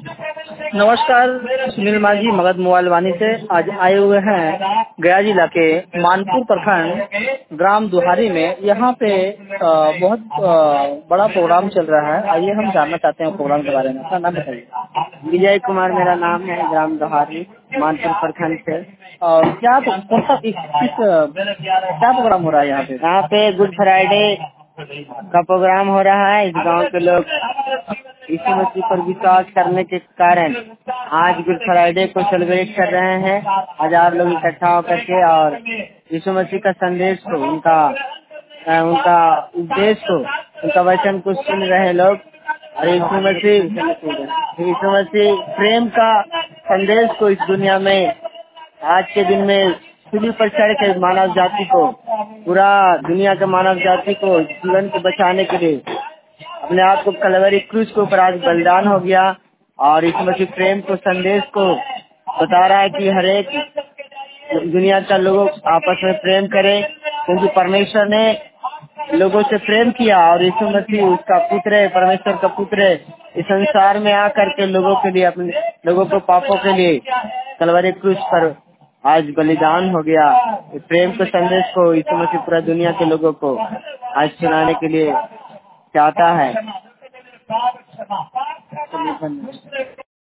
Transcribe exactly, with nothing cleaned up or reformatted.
नमस्कार, सुनील मांझी मगध मोबाइल वाणी से आज आए हुए हैं गया जिला के मानपुर प्रखंड ग्राम दुहारी में। यहाँ पे आ, बहुत आ, बड़ा प्रोग्राम चल रहा है। आइए हम जानना चाहते हैं प्रोग्राम के बारे में। अपना नाम बताइए। विजय कुमार मेरा नाम है, ग्राम दुहारी मानपुर प्रखंड से। और क्या कौन सा किस किस क्या प्रोग्राम हो रहा है यहाँ पे? यहाँ पे गुड फ्राइडे का प्रोग्राम हो रहा है। इस गांव के लोग यीशु मसीह पर विश्वास करने के कारण आज गुड फ्राइडे को सेलिब्रेट कर रहे हैं। हजार लोग इकट्ठा होकर के और यीशु मसीह का संदेश को, उनका उनका उपदेश को, उनका वचन को सुन रहे हैं लोग। और यीशु मसीह यीशु मसीह प्रेम का संदेश को इस दुनिया में आज के दिन में सूली पर चढ़ के मानव जाति को, पूरा दुनिया के मानव जाति को जीवन को बचाने के लिए अपने आप को कलवरी क्रूज के ऊपर आज बलिदान हो गया। और इस मसीह प्रेम को, संदेश को बता रहा है कि हर एक दुनिया का लोगों आपस में प्रेम करे, क्योंकि परमेश्वर ने लोगों से प्रेम किया और यीशु मसीह उसका पुत्र है, परमेश्वर का पुत्र है। इस संसार में आकर के लोगों के लिए, अपने लोगों को पापों के लिए कलवरी क्रूज पर आज बलिदान हो गया। इस प्रेम के संदेश को यीशु मसीह पूरा दुनिया के लोगों को आज सुनाने के लिए चाहता है।